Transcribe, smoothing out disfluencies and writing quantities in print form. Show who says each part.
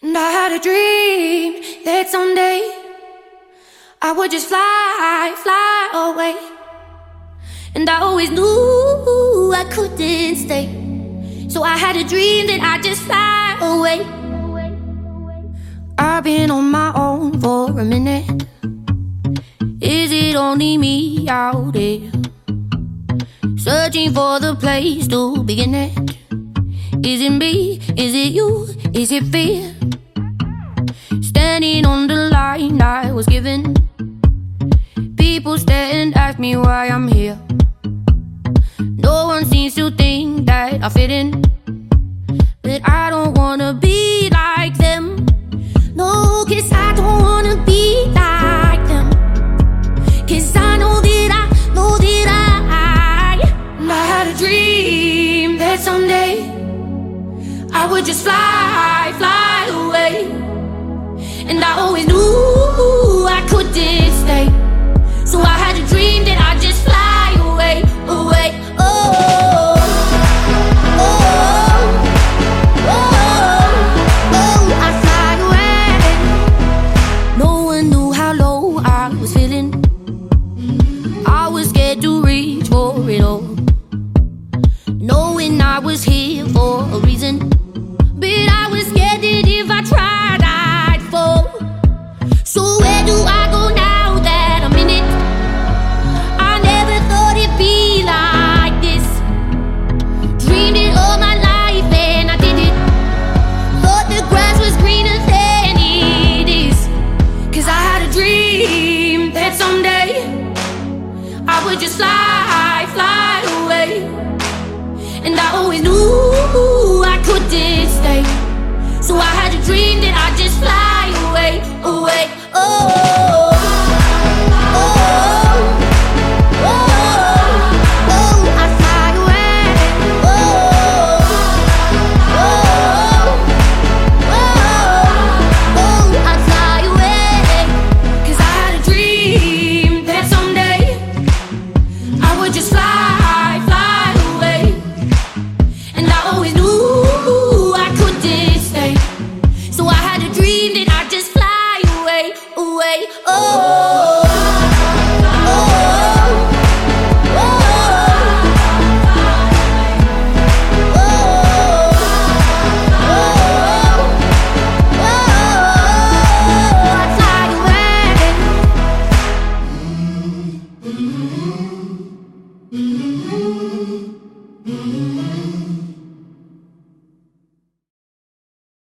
Speaker 1: And I had a dream that someday I would just fly away. And I always knew I couldn't stay, so I had a dream that I'd just fly away. I've been on my own for a minute. Is it only me out there, searching for the place to begin it? Is it me? Is it you? Is it fear? Standing on the line I was given. People stare and ask me why I'm here. No one seems to think that I fit in, but I don't wanna be like them. No, 'cause I don't wanna be like them. 'Cause I know that I had a dream that someday I would just fly away. And I always knew I couldn't stay, so I had a dream that I'd just fly away, away. Oh, oh, oh, oh, I'd fly away. No one knew how low I was feeling. I was scared to reach for it all, knowing I was here for a reason. But I was scared that if I tried, I'd fall. So where do I go now that I'm in it? I never thought it'd be like this. Dreamed it all my life and I did it. Thought the grass was greener than it is. 'Cause I had a dream that someday I would just fly away. And I always knew I couldn't stay, so I had a dream that I'd just fly away, away. Oh.